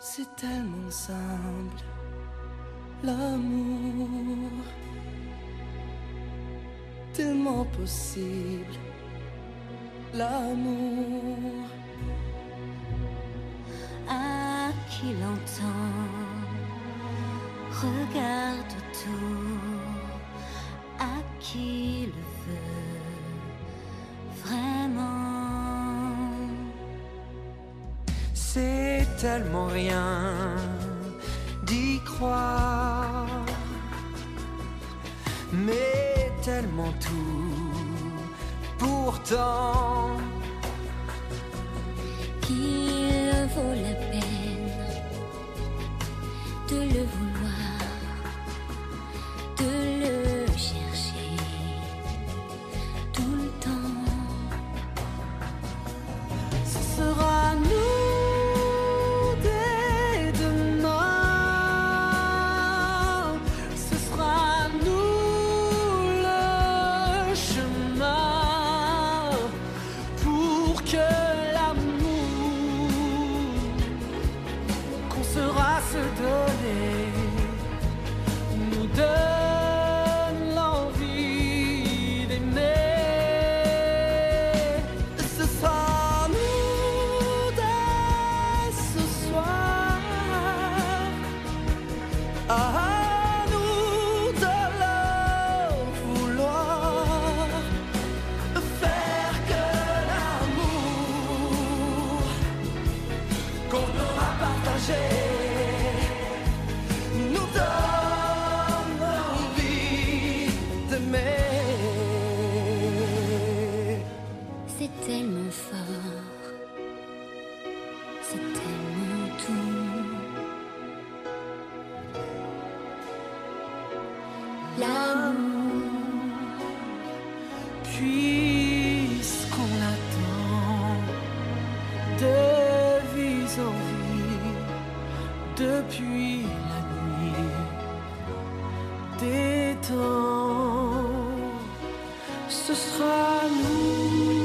C'est tellement simple, l'amour, tellement possible, l'amour. À qui l'entend, regarde autour, à qui le veut vraiment. C'est tellement rien d'y croire, mais tellement tout pourtant Qu'il vaut la peine de le vouloir, de le chercher tout le temps. ce sera nous dès demain, ce sera nous le chemin pour que l'amour qu'on sera se donner nous donne l'envie d'aimer. Ce sera nous dès ce soir, à nous de le vouloir, faire que l'amour qu'on aura partagé nous donne envie d'aimer. C'est tellement fort, c'est tellement tout. L'amour, Puisqu'on l'attend de vie en vie depuis la nuit des temps, ce sera nous